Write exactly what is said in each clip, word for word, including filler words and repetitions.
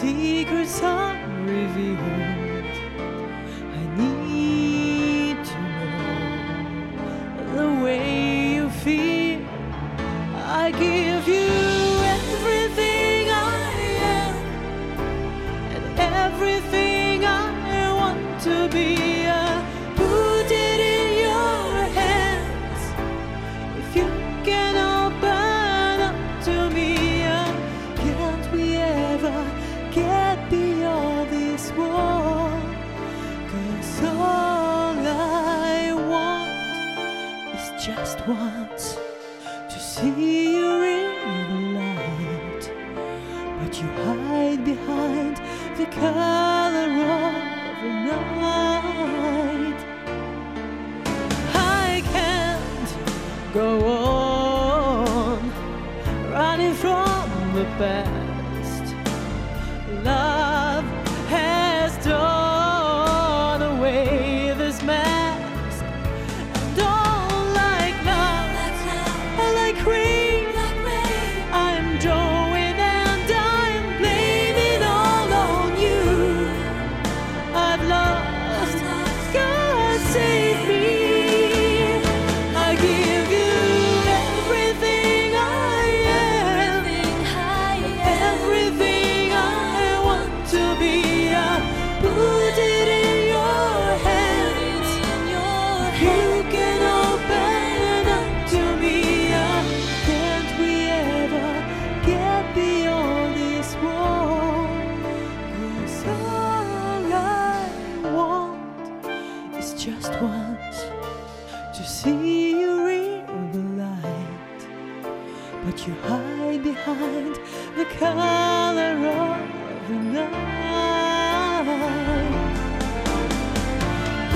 secrets are revealed. I need to know the way you feel. I give you everything I am and everything I want to be. I put it in your hands. If you can open up to me, uh, can't we ever get beyond this wall? 'Cause all I want is just once to see you in the light, but you hide behind the color of the night. I can't go on running from the past. Love has torn away this mask. I don't like love, I like rain. I'm drawing and I'm blaming all on you. I've lost, God save me. I give you everything I am, everything I want to be. I put it in your hands. You can open up to me. Uh, Can't we ever get beyond this wall? 'Cause all I want is just once to see you in the light, but you hide behind the color of the night. Ooh,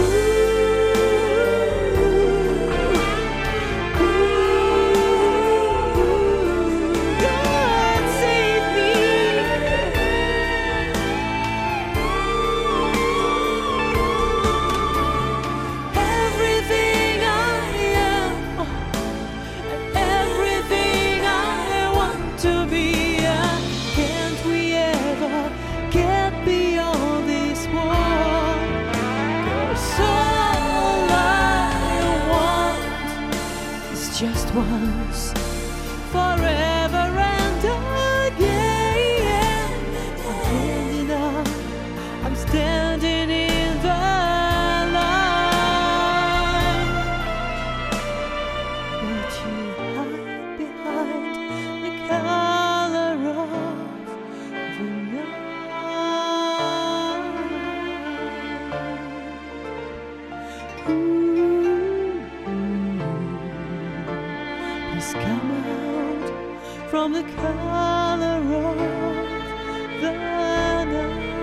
ooh, God save me. Everything I am and everything I want to be. uh, Can't we ever get beyond this wall? 'Cause all I want is just once, forever and again. I'm standing up, I'm standing in the line, but you hide behind the color of the night. Ooh, please come out from the color of the night.